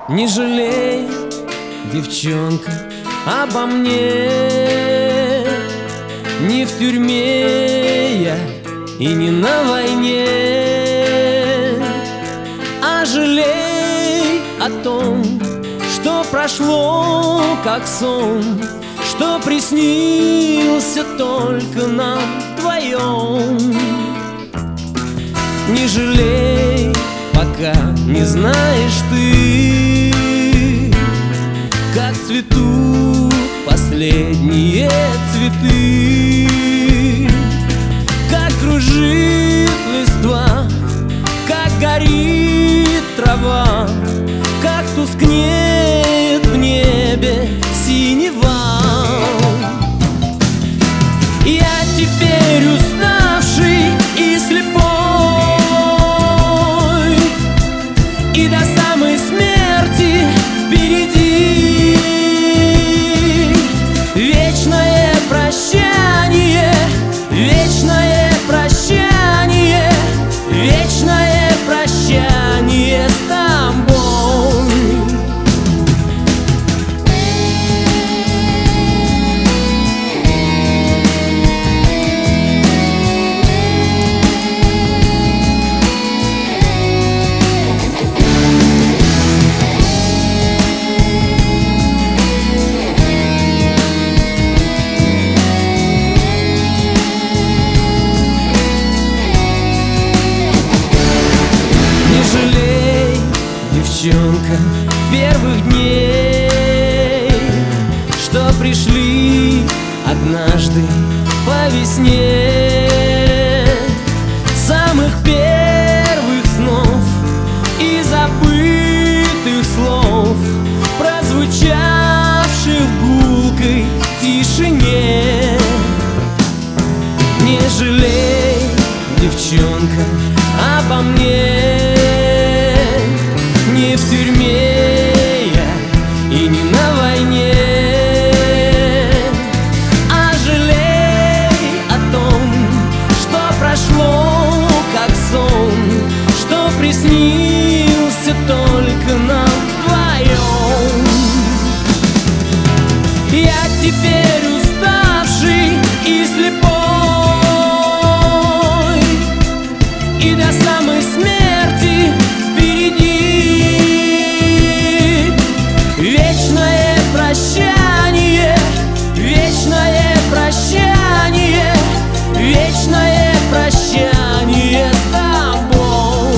Не жалей, девчонка, обо мне. Не в тюрьме я и не на войне, а жалей о том, что прошло как сон, что приснился только нам вдвоем. Не жалей, пока не знаешь ты, как цветут последние цветы, как кружит листва, как горит трава, как тускнеет в небе синева. Я теперь уставший и слепой, и до самой смерти впереди вечное прощание, вечное прощание, вечное прощание с тобой. Девчонка первых дней, что пришли однажды по весне, самых первых снов и забытых слов, прозвучавших в гулкой тишине. Не жалей, девчонка, обо мне. Не в тюрьме я и не на войне, а жалей о том, что прошло как сон, что приснился только нам вдвоем. Я теперь уставший и слепой, и до самой смерти впереди вечное прощание, вечное прощание, вечное прощание с тобой.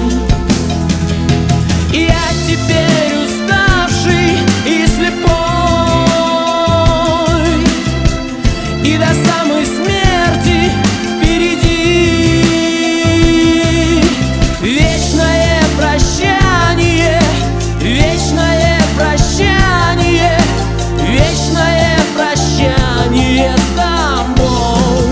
Я теперь уставший и слепой, и до самой смерти впереди вечное прощание, вечное прощание, вечное прощание с тобой.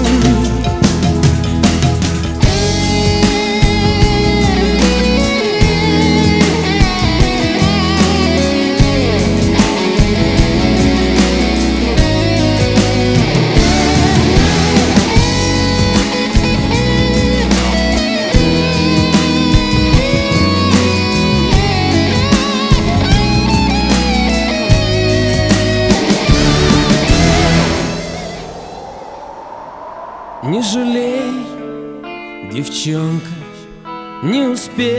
Не жалей, девчонка, не успеть.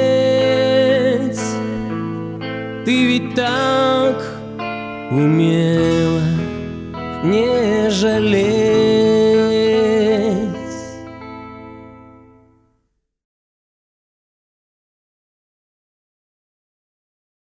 Ты ведь так умела не жалеть.